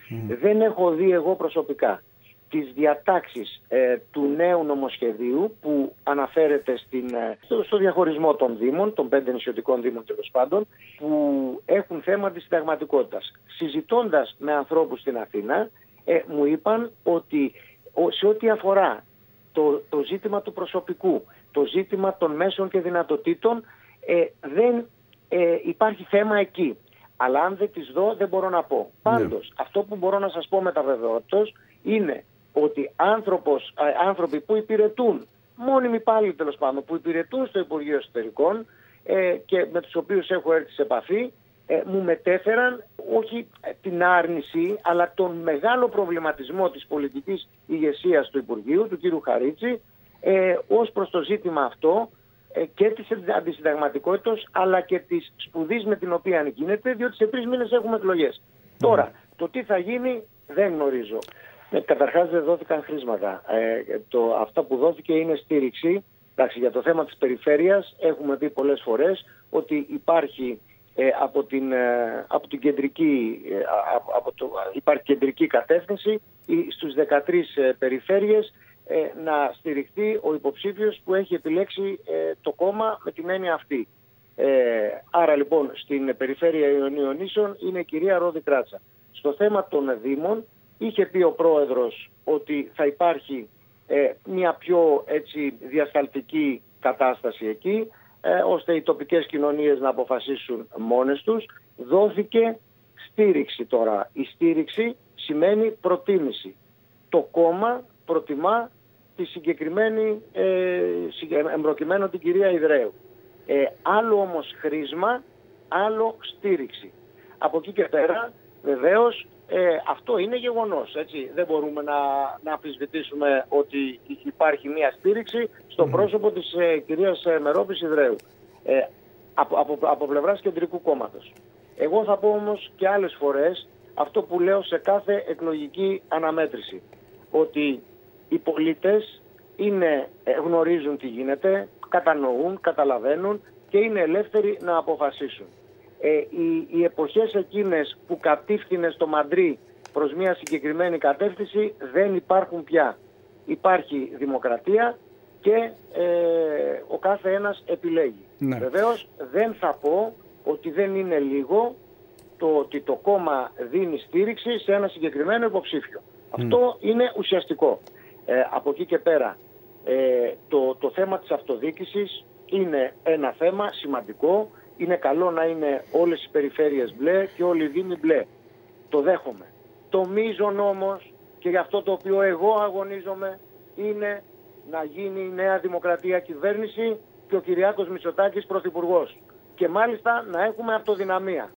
Δεν έχω δει εγώ προσωπικά τις διατάξεις του νέου νομοσχεδίου που αναφέρεται στο διαχωρισμό των δήμων, των 5 νησιωτικών δήμων τέλος πάντων, που έχουν θέμα αντισυνταγματικότητας. Συζητώντας με ανθρώπους στην Αθήνα, μου είπαν ότι σε ό,τι αφορά το ζήτημα του προσωπικού, το ζήτημα των μέσων και δυνατοτήτων, δεν υπάρχει θέμα εκεί. Αλλά αν δεν τις δω δεν μπορώ να πω. Πάντως, αυτό που μπορώ να σας πω με τα βεβαιότητας είναι ότι άνθρωποι που υπηρετούν, μόνιμοι υπάλληλοι τέλος πάντων, που υπηρετούν στο Υπουργείο Εσωτερικών και με τους οποίους έχω έρθει σε επαφή, μου μετέφεραν όχι την άρνηση, αλλά τον μεγάλο προβληματισμό της πολιτικής ηγεσίας του Υπουργείου, του κ. Χαρίτση, ως προς το ζήτημα αυτό και της αντισυνταγματικότητας, αλλά και της σπουδής με την οποία γίνεται, διότι σε 3 μήνες έχουμε εκλογές. Τώρα, το τι θα γίνει δεν γνωρίζω. Καταρχάς δεν δόθηκαν χρήματα. Αυτά που δόθηκε είναι στήριξη. Εντάξει, για το θέμα της περιφέρειας έχουμε πει πολλές φορές ότι υπάρχει υπάρχει κεντρική κατεύθυνση στους 13 περιφέρειες να στηριχθεί ο υποψήφιος που έχει επιλέξει το κόμμα με την έννοια αυτή. Άρα λοιπόν στην περιφέρεια Ιωνίων Νήσων είναι η κυρία Ρόδη Κράτσα. Στο θέμα των Δήμων είχε πει ο πρόεδρος ότι θα υπάρχει μια πιο διασταλτική κατάσταση εκεί, ώστε οι τοπικές κοινωνίες να αποφασίσουν μόνες τους. Δόθηκε στήριξη τώρα. Η στήριξη σημαίνει προτίμηση. Το κόμμα προτιμά τη συγκεκριμένη, εμπροκειμένο την κυρία Ιδραίου. Άλλο όμως χρήσμα, άλλο στήριξη. Από εκεί και πέρα βεβαίως αυτό είναι γεγονός. Έτσι. Δεν μπορούμε να αμφισβητήσουμε ότι υπάρχει μια στήριξη στο πρόσωπο της κυρίας Μερόπης Ιδραίου από πλευράς κεντρικού κόμματος. Εγώ θα πω όμως και άλλες φορές αυτό που λέω σε κάθε εκλογική αναμέτρηση, ότι οι πολίτες γνωρίζουν τι γίνεται, κατανοούν, καταλαβαίνουν και είναι ελεύθεροι να αποφασίσουν. Οι εποχές εκείνες που κατήφθηνε στο Μαντρί προς μια συγκεκριμένη κατεύθυνση δεν υπάρχουν πια. Υπάρχει δημοκρατία και ο κάθε ένας επιλέγει. Ναι. Βεβαίως δεν θα πω ότι δεν είναι λίγο το ότι το κόμμα δίνει στήριξη σε ένα συγκεκριμένο υποψήφιο. Αυτό είναι ουσιαστικό. Από εκεί και πέρα το θέμα της αυτοδιοίκησης είναι ένα θέμα σημαντικό. Είναι καλό να είναι όλες οι περιφέρειες μπλε και όλοι οι δήμοι μπλε. Το δέχομαι. Το μείζον όμως, και για αυτό το οποίο εγώ αγωνίζομαι, είναι να γίνει η Νέα Δημοκρατία κυβέρνηση και ο Κυριάκος Μητσοτάκης πρωθυπουργός. Και μάλιστα να έχουμε αυτοδυναμία.